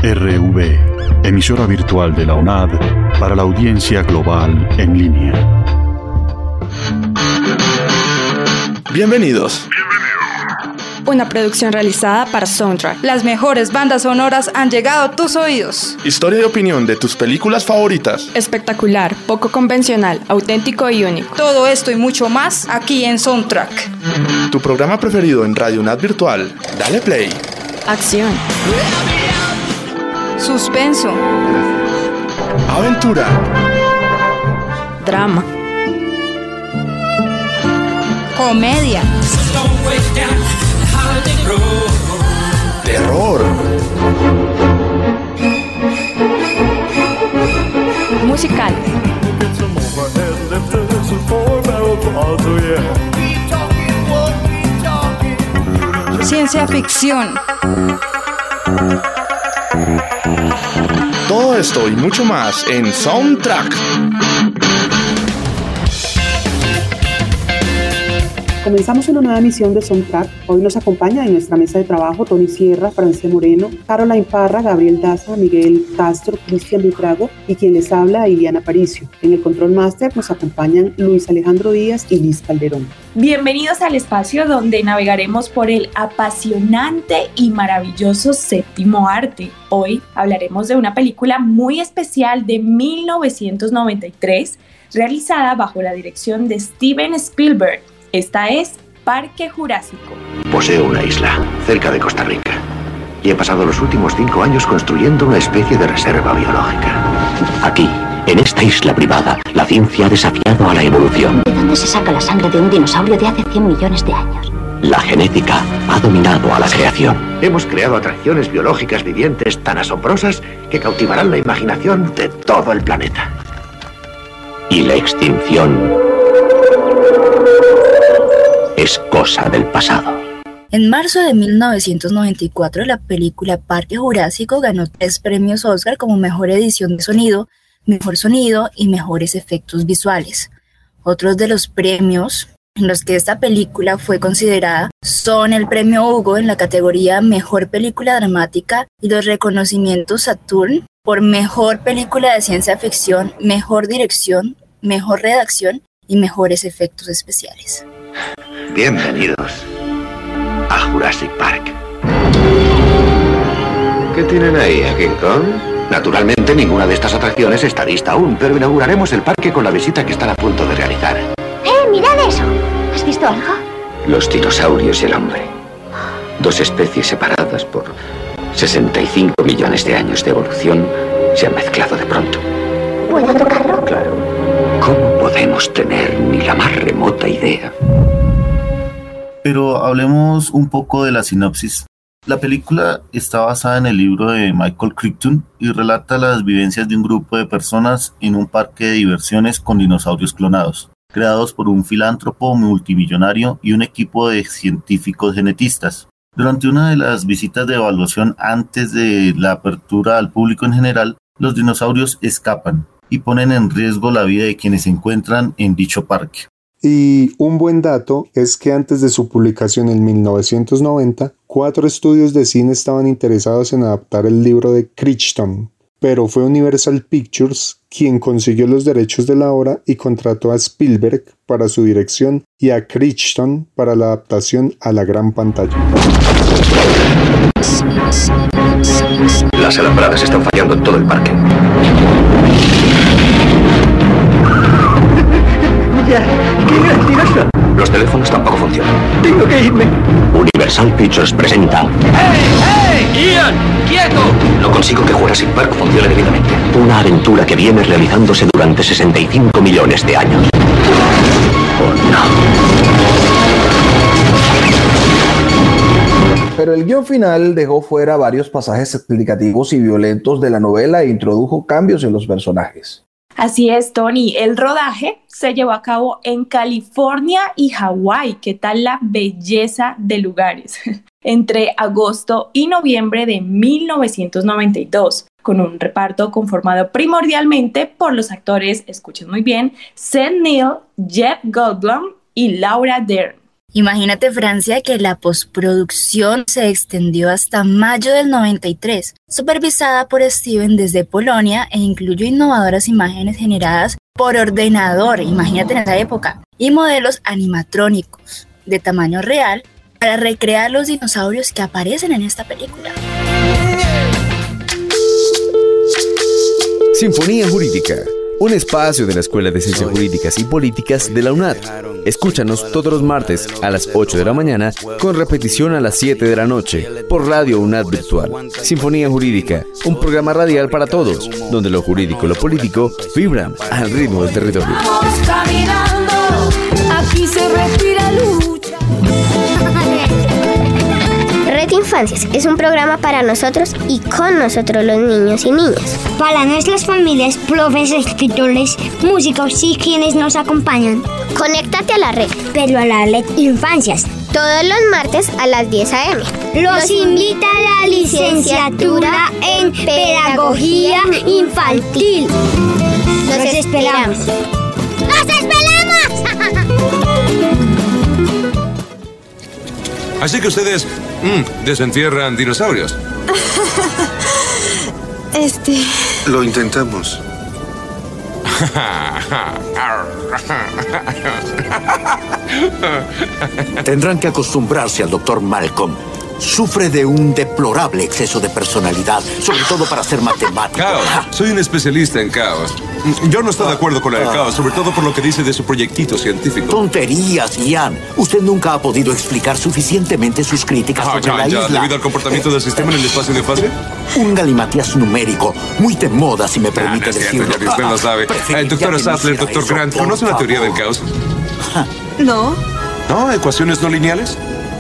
RV, emisora virtual de la UNAD para la audiencia global en línea. Bienvenidos. Una producción realizada para Soundtrack. Las mejores bandas sonoras han llegado a tus oídos. Historia y opinión de tus películas favoritas. Espectacular, poco convencional, auténtico y único. Todo esto y mucho más aquí en Soundtrack. Tu programa preferido en Radio UNAD Virtual. Dale play. Acción. Suspenso. Aventura. Drama. Comedia. Terror. Musical. Ciencia ficción. Todo esto y mucho más en Soundtrack. Comenzamos una nueva emisión de Soundtrack. Hoy nos acompaña en nuestra mesa de trabajo Tony Sierra, Francia Moreno, Caroline Parra, Gabriel Daza, Miguel Castro, Cristian Buitrago y quien les habla, Iliana Aparicio. En el Control Master nos acompañan Luis Alejandro Díaz y Liz Calderón. Bienvenidos al espacio donde navegaremos por el apasionante y maravilloso séptimo arte. Hoy hablaremos de una película muy especial de 1993, realizada bajo la dirección de Steven Spielberg. Esta es Parque Jurásico. Poseo una isla cerca de Costa Rica y he pasado los últimos 5 años construyendo una especie de reserva biológica. Aquí, en esta isla privada, la ciencia ha desafiado a la evolución. ¿De dónde se saca la sangre de un dinosaurio de hace 100 millones de años? La genética ha dominado a la creación. Hemos creado atracciones biológicas vivientes tan asombrosas que cautivarán la imaginación de todo el planeta. Y la extinción es cosa del pasado. En marzo de 1994, la película Parque Jurásico ganó 3 premios Oscar como Mejor Edición de Sonido, Mejor Sonido y Mejores Efectos Visuales. Otros de los premios en los que esta película fue considerada son el Premio Hugo en la categoría Mejor Película Dramática y los reconocimientos Saturn por Mejor Película de Ciencia Ficción, Mejor Dirección, Mejor Redacción y Mejores Efectos Especiales. Bienvenidos a Jurassic Park. ¿Qué tienen ahí, a King Kong? Naturalmente ninguna de estas atracciones está lista aún, pero inauguraremos el parque con la visita que están a punto de realizar. ¡Mirad eso! ¿Has visto algo? Los dinosaurios y el hombre. 2 especies separadas por 65 millones de años de evolución se han mezclado de pronto. ¿Puedo tocarlo? Claro. ¿Cómo podemos tener ni la más remota idea? Pero hablemos un poco de la sinopsis. La película está basada en el libro de Michael Crichton y relata las vivencias de un grupo de personas en un parque de diversiones con dinosaurios clonados, creados por un filántropo multimillonario y un equipo de científicos genetistas. Durante una de las visitas de evaluación antes de la apertura al público en general, los dinosaurios escapan y ponen en riesgo la vida de quienes se encuentran en dicho parque. Y un buen dato es que antes de su publicación en 1990, 4 estudios de cine estaban interesados en adaptar el libro de Crichton, pero fue Universal Pictures quien consiguió los derechos de la obra y contrató a Spielberg para su dirección y a Crichton para la adaptación a la gran pantalla. Las alambradas están fallando en todo el parque. ¡Qué gracioso! Los teléfonos tampoco funcionan. Tengo que irme. Universal Pictures presenta... ¡Hey! ¡Ian! ¡Quieto! No consigo que Jurassic Park funcione debidamente. Una aventura que viene realizándose durante 65 millones de años. ¡Oh, no! Pero el guión final dejó fuera varios pasajes explicativos y violentos de la novela e introdujo cambios en los personajes. Así es, Tony. El rodaje se llevó a cabo en California y Hawái. ¿Qué tal la belleza de lugares? Entre agosto y noviembre de 1992, con un reparto conformado primordialmente por los actores, escuchen muy bien, Sam Neill, Jeff Goldblum y Laura Dern. Imagínate, Francia, que la postproducción se extendió hasta mayo del 93, supervisada por Steven desde Polonia e incluyó innovadoras imágenes generadas por ordenador, imagínate en esa época, y modelos animatrónicos de tamaño real para recrear los dinosaurios que aparecen en esta película. Sinfonía Jurídica, un espacio de la Escuela de Ciencias Jurídicas y Políticas de la UNAD. Escúchanos todos los martes a las 8 de la mañana, con repetición a las 7 de la noche, por Radio UNAD Virtual. Sinfonía Jurídica, un programa radial para todos, donde lo jurídico y lo político vibran al ritmo del territorio. Vamos caminando, aquí se respira lucha. Red Infancias es un programa para nosotros y con nosotros los niños y niñas. Para nuestras familias, profes, escritores, músicos y quienes nos acompañan. Conéctate a la red. Pero a la Red Infancias. Todos los martes a las 10 a.m. Los invita a la licenciatura en Pedagogía Infantil. Los esperamos. ¡Los esperamos! Así que ustedes desentierran dinosaurios. Lo intentamos. Tendrán que acostumbrarse al Dr. Malcolm. Sufre de un deplorable exceso de personalidad, sobre todo para ser matemático. Caos. Soy un especialista en caos. Yo no estoy de acuerdo con el caos, sobre todo por lo que dice de su proyectito científico. Tonterías, Ian. Usted nunca ha podido explicar suficientemente sus críticas sobre la isla. ¿Debido al comportamiento del sistema en el espacio de fase? Un galimatías numérico, muy de moda, si me permite decirlo. Usted lo sabe. Doctor Sattler, doctor Grant, ¿conoce la teoría del caos? No. ¿No? ¿Ecuaciones no lineales?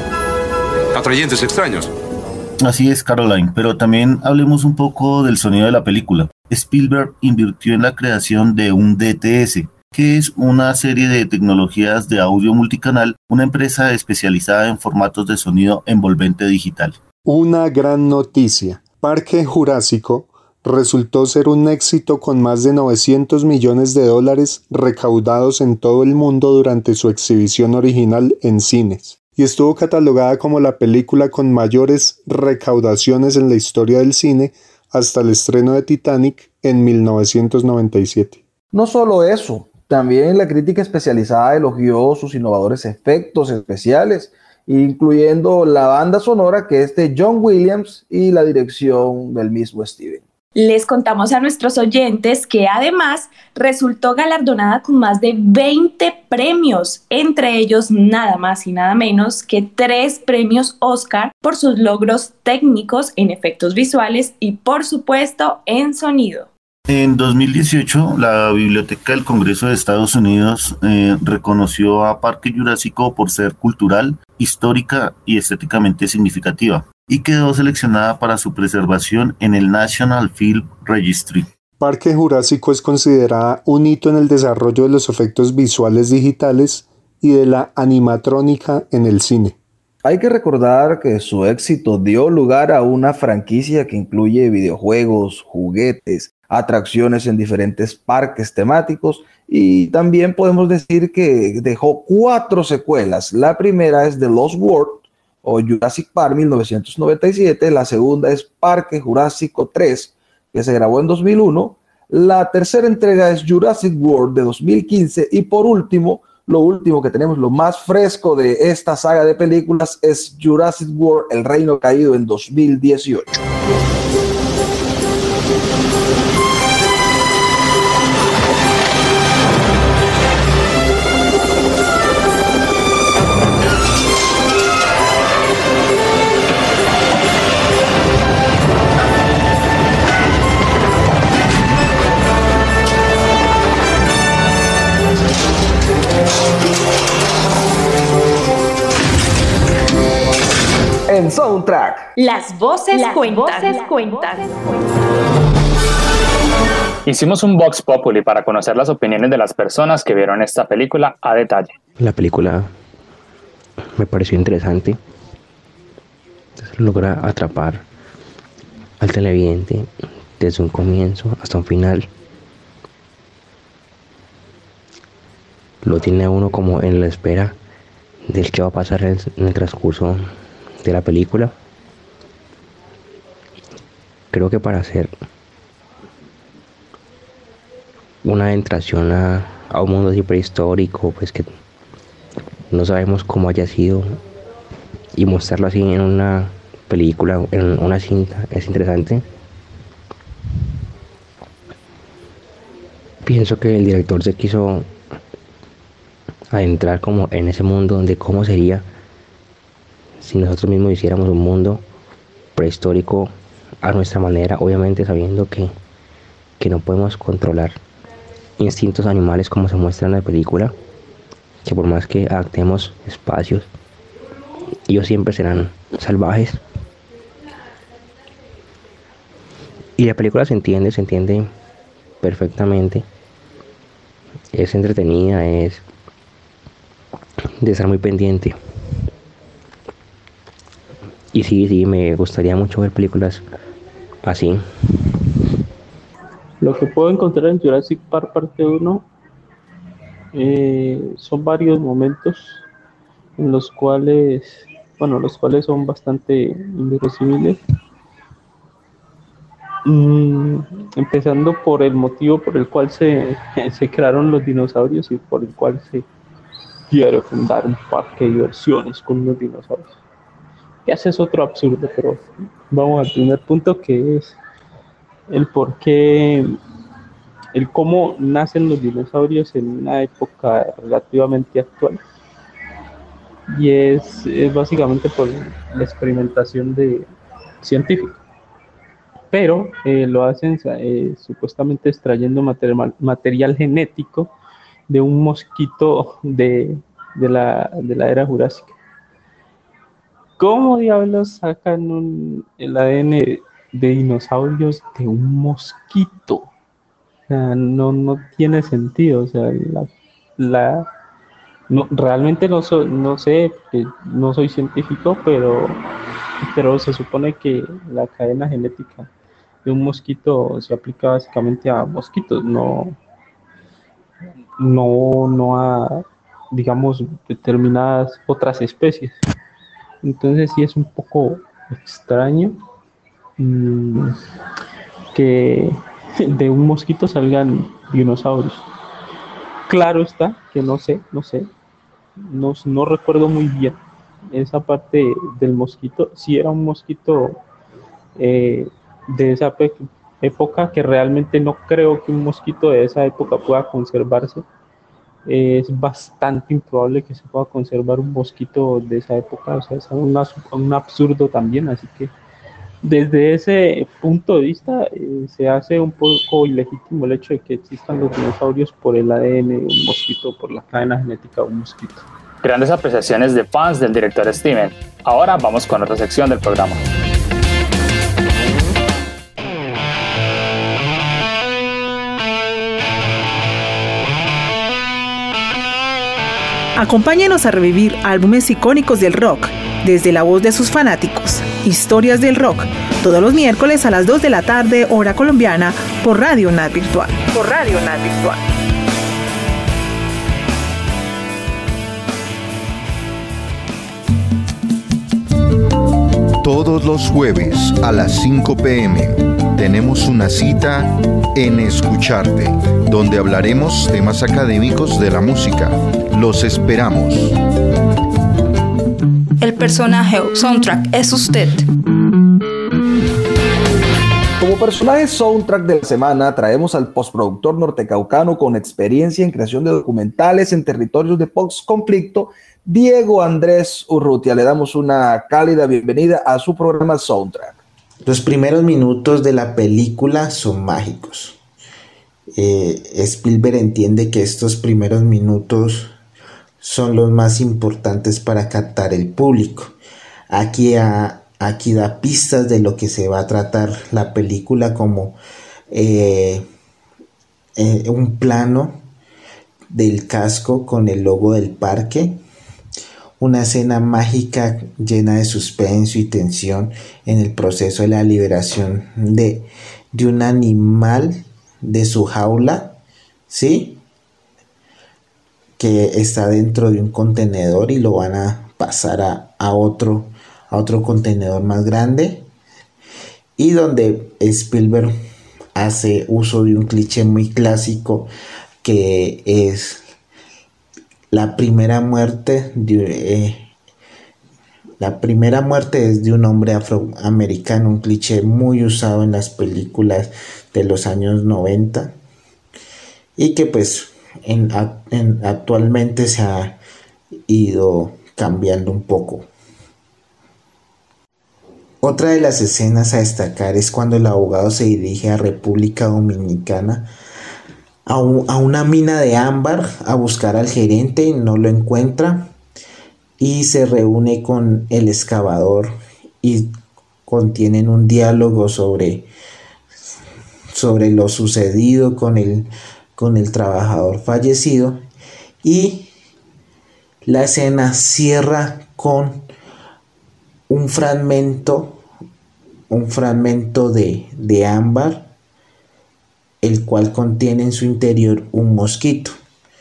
Atrayentes extraños. Así es, Caroline, pero también hablemos un poco del sonido de la película. Spielberg invirtió en la creación de un DTS, que es una serie de tecnologías de audio multicanal, una empresa especializada en formatos de sonido envolvente digital. Una gran noticia. Parque Jurásico resultó ser un éxito con más de $900 millones recaudados en todo el mundo durante su exhibición original en cines, y estuvo catalogada como la película con mayores recaudaciones en la historia del cine hasta el estreno de Titanic en 1997. No solo eso, también la crítica especializada elogió sus innovadores efectos especiales, incluyendo la banda sonora que es de John Williams y la dirección del mismo Steven. Les contamos a nuestros oyentes que además resultó galardonada con más de 20 premios, entre ellos nada más y nada menos que 3 premios Oscar por sus logros técnicos en efectos visuales y por supuesto en sonido. En 2018, la Biblioteca del Congreso de Estados Unidos reconoció a Parque Jurásico por ser cultural, histórica y estéticamente significativa, y quedó seleccionada para su preservación en el National Film Registry. Parque Jurásico es considerada un hito en el desarrollo de los efectos visuales digitales y de la animatrónica en el cine. Hay que recordar que su éxito dio lugar a una franquicia que incluye videojuegos, juguetes, atracciones en diferentes parques temáticos y también podemos decir que dejó 4 secuelas. La primera es The Lost World o Jurassic Park 1997, la segunda es Parque Jurásico 3 que se grabó en 2001, la tercera entrega es Jurassic World de 2015 y por último, lo último que tenemos, lo más fresco de esta saga de películas es Jurassic World El Reino Caído en 2018. En Soundtrack. Las voces cuentan. Hicimos un Vox Populi para conocer las opiniones de las personas que vieron esta película a detalle. La película me pareció interesante. Logra atrapar al televidente desde un comienzo hasta un final. Lo tiene a uno como en la espera del que va a pasar en el transcurso de la película. Creo que para hacer una adentración a un mundo así prehistórico, pues que no sabemos cómo haya sido, y mostrarlo así en una película, en una cinta, es interesante. Pienso que el director se quiso adentrar como en ese mundo de cómo sería si nosotros mismos hiciéramos un mundo prehistórico a nuestra manera, obviamente sabiendo que no podemos controlar instintos animales como se muestra en la película, que por más que adaptemos espacios, ellos siempre serán salvajes. Y la película se entiende perfectamente, es entretenida, es de estar muy pendiente. Y sí, me gustaría mucho ver películas así. Lo que puedo encontrar en Jurassic Park parte 1 son varios momentos en los cuales son bastante inverosímiles. Empezando por el motivo por el cual se crearon los dinosaurios y por el cual se quiere fundar un parque de diversiones con unos dinosaurios. Que ese es otro absurdo, pero vamos al primer punto, que es el por qué, el cómo nacen los dinosaurios en una época relativamente actual. Y es básicamente por la experimentación científica. Pero lo hacen supuestamente extrayendo material genético de un mosquito de la era jurásica. ¿Cómo diablos sacan el ADN de dinosaurios de un mosquito? O sea, no tiene sentido. O sea, realmente no sé, porque no soy científico, pero se supone que la cadena genética de un mosquito se aplica básicamente a mosquitos, no a, digamos, determinadas otras especies. Entonces sí es un poco extraño que de un mosquito salgan dinosaurios. Claro está que no recuerdo muy bien esa parte del mosquito. Si era un mosquito de esa época, que realmente no creo que un mosquito de esa época pueda conservarse. Es bastante improbable que se pueda conservar un mosquito de esa época, o sea, es un absurdo también, así que desde ese punto de vista se hace un poco ilegítimo el hecho de que existan los dinosaurios por el ADN de un mosquito, por la cadena genética de un mosquito. Grandes apreciaciones de fans del director Steven. Ahora vamos con otra sección del programa. Acompáñenos a revivir álbumes icónicos del rock, desde la voz de sus fanáticos. Historias del rock, todos los miércoles a las 2 de la tarde, hora colombiana, por Radio UNAD Virtual. Todos los jueves a las 5 p.m. tenemos una cita en Escucharte, donde hablaremos temas académicos de la música. Los esperamos. El personaje o soundtrack es usted. Como personaje soundtrack de la semana, traemos al postproductor nortecaucano con experiencia en creación de documentales en territorios de post-conflicto, Diego Andrés Urrutia. Le damos una cálida bienvenida a su programa Soundtrack. Los primeros minutos de la película son mágicos. Spielberg entiende que estos primeros minutos son los más importantes para captar el público. Aquí da pistas de lo que se va a tratar la película, como un plano del casco con el logo del parque, una escena mágica llena de suspenso y tensión en el proceso de la liberación de un animal de su jaula, ¿sí? que está dentro de un contenedor y lo van a pasar a otro contenedor más grande, y donde Spielberg hace uso de un cliché muy clásico, que es la primera muerte es de un hombre afroamericano, un cliché muy usado en las películas de los años 90 y que pues actualmente se ha ido cambiando un poco. Otra de las escenas a destacar es cuando el abogado se dirige a República Dominicana a una mina de ámbar a buscar al gerente y no lo encuentra, y se reúne con el excavador y contienen un diálogo sobre lo sucedido con el trabajador fallecido, y la escena cierra con un fragmento de ámbar, el cual contiene en su interior un mosquito,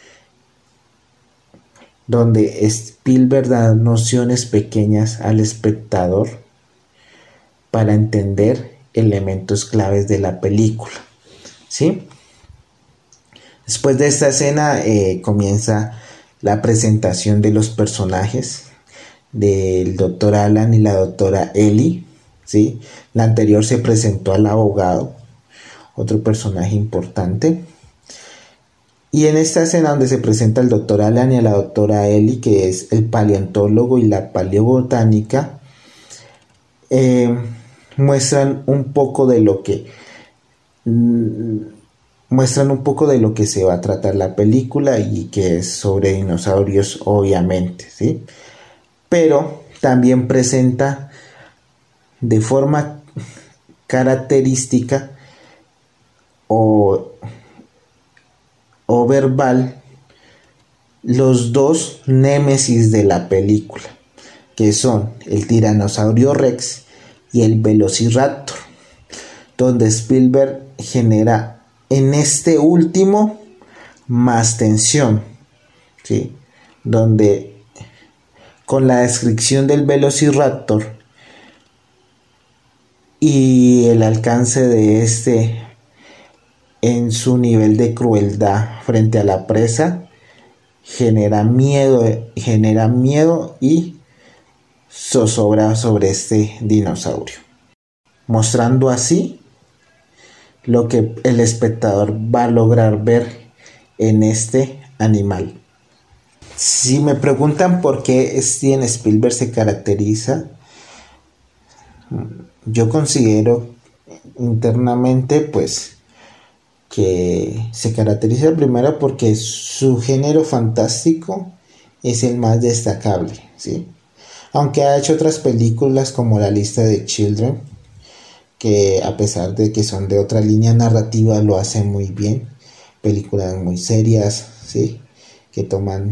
donde Spielberg da nociones pequeñas al espectador para entender elementos claves de la película, ¿sí? Después de esta escena comienza la presentación de los personajes del doctor Alan y la doctora Ellie, ¿sí? La anterior se presentó al abogado, otro personaje importante. Y en esta escena donde se presenta el doctor Alan y a la doctora Ellie, que es el paleontólogo y la paleobotánica, muestran un poco de lo que se va a tratar la película, y que es sobre dinosaurios, obviamente, ¿sí? Pero también presenta de forma característica o verbal los dos némesis de la película, que son el tiranosaurio Rex y el velociraptor, donde Spielberg genera en este último más tensión, ¿sí? Donde con la descripción del velociraptor y el alcance de este en su nivel de crueldad frente a la presa, genera miedo y zozobra sobre este dinosaurio, mostrando así lo que el espectador va a lograr ver en este animal. Si me preguntan por qué Steven Spielberg se caracteriza, yo considero internamente pues que se caracteriza primero porque su género fantástico es el más destacable, ¿sí? Aunque ha hecho otras películas como La lista de Children, que a pesar de que son de otra línea narrativa lo hacen muy bien, películas muy serias, ¿sí? Que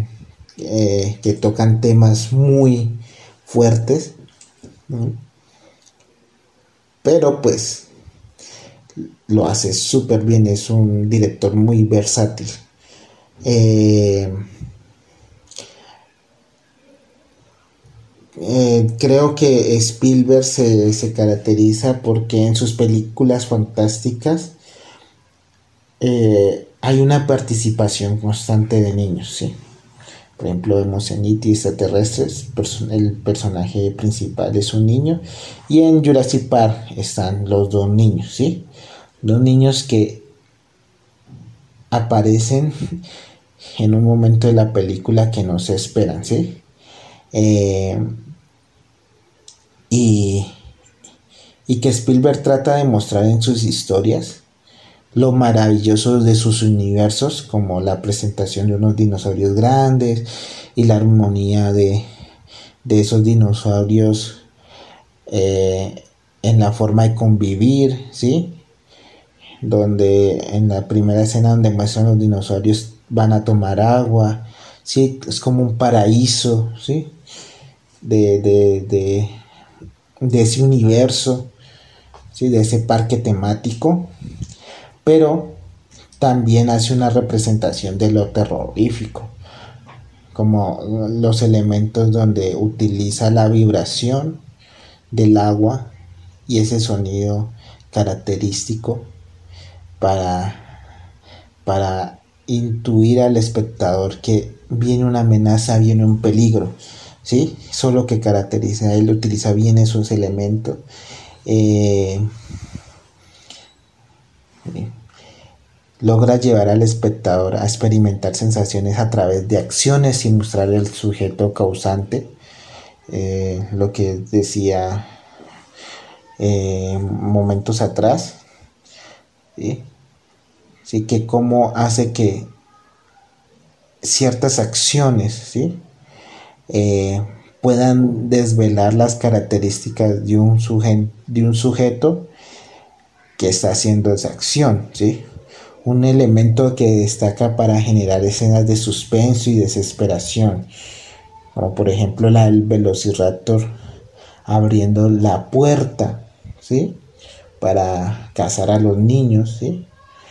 tocan temas muy fuertes, ¿no? Pero pues lo hace súper bien, es un director muy versátil. Creo que Spielberg se caracteriza porque en sus películas fantásticas hay una participación constante de niños, ¿sí? Por ejemplo, vemos en E.T. Extraterrestres, el personaje principal es un niño, y en Jurassic Park están los dos niños, ¿sí? Dos niños que aparecen en un momento de la película que no se esperan, ¿sí? Y que Spielberg trata de mostrar en sus historias lo maravilloso de sus universos, como la presentación de unos dinosaurios grandes y la armonía de esos dinosaurios en la forma de convivir, ¿sí? Donde en la primera escena donde muestran los dinosaurios van a tomar agua, ¿sí? Es como un paraíso, ¿sí? De ese universo, ¿sí? De ese parque temático, pero también hace una representación de lo terrorífico, como los elementos donde utiliza la vibración del agua y ese sonido característico para intuir al espectador que viene una amenaza, viene un peligro, ¿sí? Eso es lo que caracteriza. Él utiliza bien esos elementos. Logra llevar al espectador a experimentar sensaciones a través de acciones sin mostrar el sujeto causante. Lo que decía momentos atrás, ¿sí? Sí, que cómo hace que ciertas acciones, ¿sí? Puedan desvelar las características de un sujeto que está haciendo esa acción, ¿sí? Un elemento que destaca para generar escenas de suspenso y desesperación, como por ejemplo la del Velociraptor abriendo la puerta, ¿sí? Para cazar a los niños, ¿sí?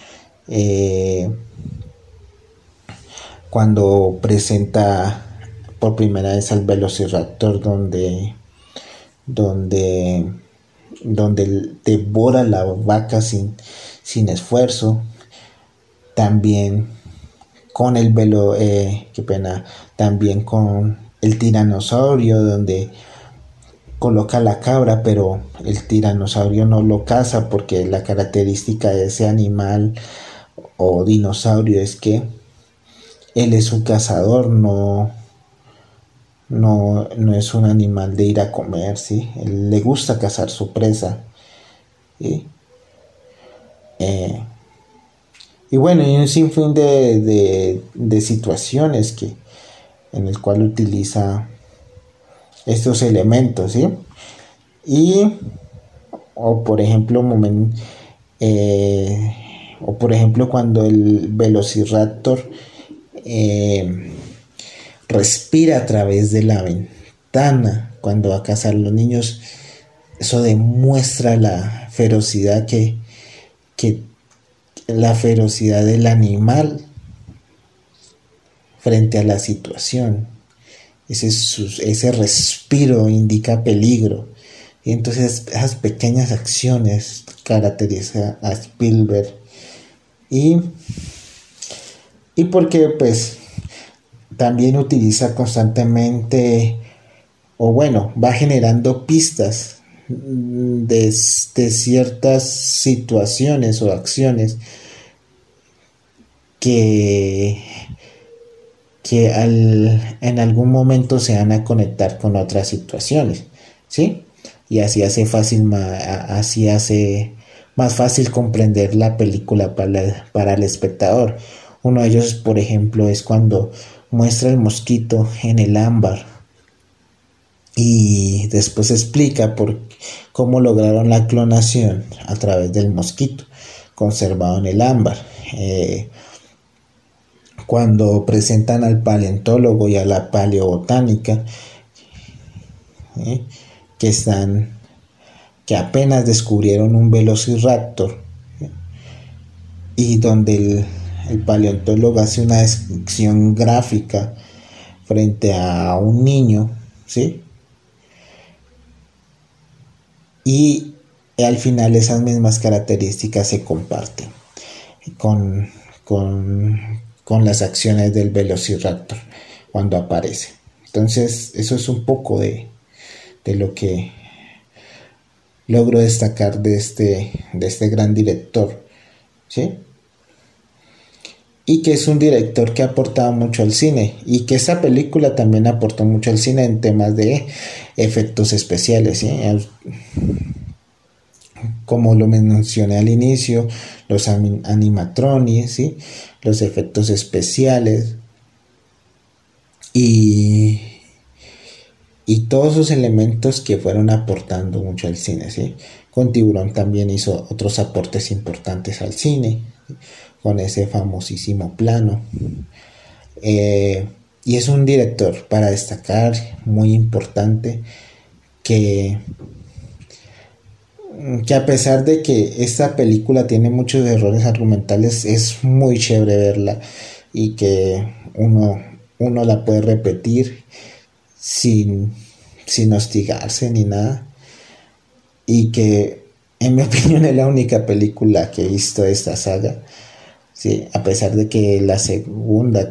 Cuando presenta por primera vez al Velociraptor donde devora la vaca sin esfuerzo. También con también con el tiranosaurio, donde coloca la cabra, pero el tiranosaurio no lo caza porque la característica de ese animal o dinosaurio es que él es un cazador, no es un animal de ir a comer, ¿sí? Él le gusta cazar su presa, ¿sí? Y bueno, hay un sinfín de situaciones en el cual utiliza estos elementos, ¿sí? O por ejemplo cuando el Velociraptor respira a través de la ventana cuando va a cazar a los niños. Eso demuestra la ferocidad la ferocidad del animal frente a la situación. Ese respiro indica peligro. Y entonces esas pequeñas acciones caracterizan a Spielberg. Y porque pues también utiliza constantemente, o bueno, va generando pistas de ciertas situaciones o acciones que en algún momento se van a conectar con otras situaciones, ¿sí? Y así hace más fácil comprender la película para el espectador. Uno de ellos, por ejemplo, es cuando muestra el mosquito en el ámbar y después explica cómo lograron la clonación a través del mosquito conservado en el ámbar. Cuando presentan al paleontólogo y a la paleobotánica, que apenas descubrieron un Velociraptor, y donde el paleontólogo hace una descripción gráfica frente a un niño, ¿sí? Y al final esas mismas características se comparten con las acciones del Velociraptor cuando aparece. Entonces eso es un poco de lo que logro destacar de este gran director, ¿sí? Y que es un director que ha aportado mucho al cine, y que esa película también aportó mucho al cine en temas de efectos especiales, ¿sí? Como lo mencioné al inicio, los animatronics, ¿sí? Los efectos especiales y todos esos elementos que fueron aportando mucho al cine, ¿sí? Con Tiburón también hizo otros aportes importantes al cine, ¿sí? Con ese famosísimo plano. Y es un director para destacar, muy importante, que a pesar de que esta película tiene muchos errores argumentales, es muy chévere verla, y que uno uno la puede repetir sin hostigarse ni nada, y que en mi opinión es la única película que he visto de esta saga, sí, a pesar de que la segunda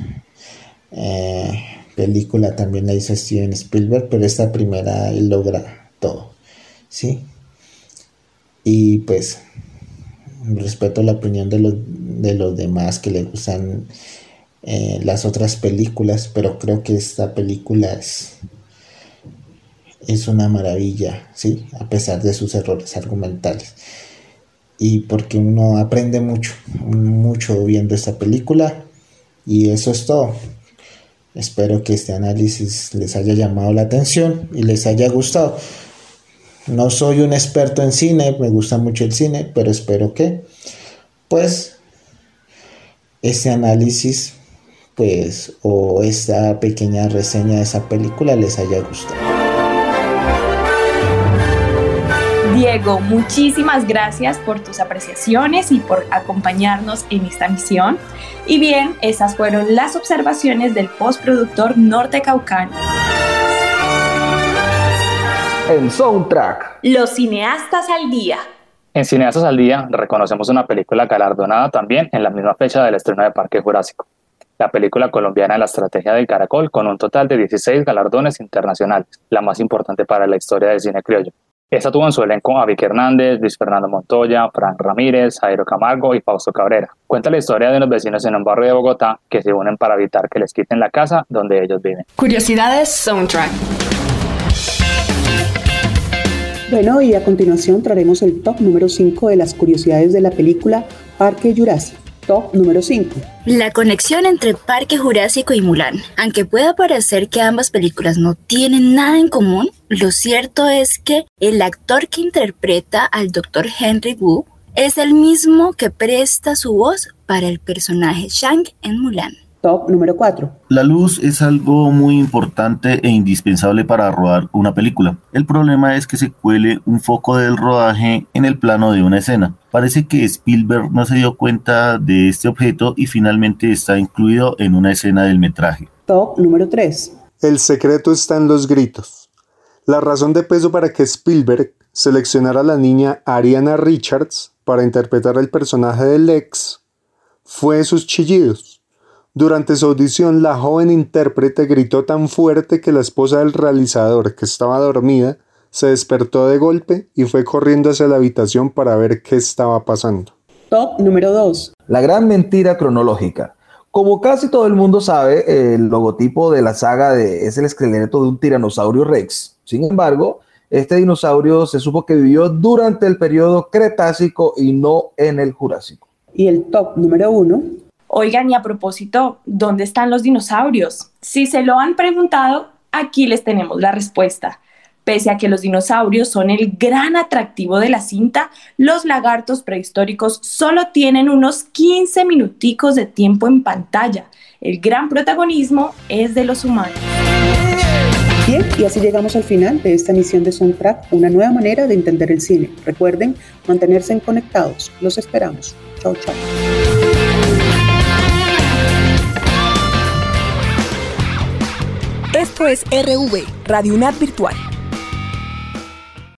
película también la hizo Steven Spielberg, pero esta primera él logra todo, ¿sí? Y pues respeto la opinión de los demás que les gustan las otras películas, pero creo que esta película es una maravilla, ¿sí? A pesar de sus errores argumentales, y porque uno aprende mucho viendo esta película. Y eso es todo. Espero que este análisis les haya llamado la atención y les haya gustado. No soy un experto en cine, me gusta mucho el cine, pero espero que pues este análisis o esta pequeña reseña de esa película les haya gustado. Diego, muchísimas gracias por tus apreciaciones y por acompañarnos en esta misión. Y bien, esas fueron las observaciones del postproductor nortecaucano. En Soundtrack, los cineastas al día. En Cineastas al Día reconocemos una película galardonada también en la misma fecha del estreno de Parque Jurásico. La película colombiana La Estrategia del Caracol, con un total de 16 galardones internacionales, la más importante para la historia del cine criollo. Esta tuvo en su elenco a Vicky Hernández, Luis Fernando Montoya, Fran Ramírez, Jairo Camargo y Fausto Cabrera. Cuenta la historia de unos vecinos en un barrio de Bogotá que se unen para evitar que les quiten la casa donde ellos viven. Curiosidades Soundtrack. Bueno, y a continuación traeremos el top número 5 de las curiosidades de la película Parque Jurásico. Top número 5. La conexión entre Parque Jurásico y Mulan. Aunque pueda parecer que ambas películas no tienen nada en común, lo cierto es que el actor que interpreta al Dr. Henry Wu es el mismo que presta su voz para el personaje Shang en Mulan. Top número 4. La luz es algo muy importante e indispensable para rodar una película. El problema es que se cuele un foco del rodaje en el plano de una escena. Parece que Spielberg no se dio cuenta de este objeto y finalmente está incluido en una escena del metraje. Top número 3. El secreto está en los gritos. La razón de peso para que Spielberg seleccionara a la niña Ariana Richards para interpretar el personaje de Lex fue sus chillidos. Durante su audición, la joven intérprete gritó tan fuerte que la esposa del realizador, que estaba dormida, se despertó de golpe y fue corriendo hacia la habitación para ver qué estaba pasando. Top número 2. La gran mentira cronológica. Como casi todo el mundo sabe, el logotipo de la saga es el esqueleto de un tiranosaurio rex. Sin embargo, este dinosaurio se supo que vivió durante el periodo Cretácico y no en el Jurásico. Y el top número 1. Oigan, y a propósito, ¿dónde están los dinosaurios? Si se lo han preguntado, aquí les tenemos la respuesta. Pese a que los dinosaurios son el gran atractivo de la cinta, los lagartos prehistóricos solo tienen unos 15 minuticos de tiempo en pantalla. El gran protagonismo es de los humanos. Bien, y así llegamos al final de esta emisión de Soundtrack, una nueva manera de entender el cine. Recuerden mantenerse conectados. Los esperamos. Chao, chao. Esto es RV, Radio UNAD Virtual.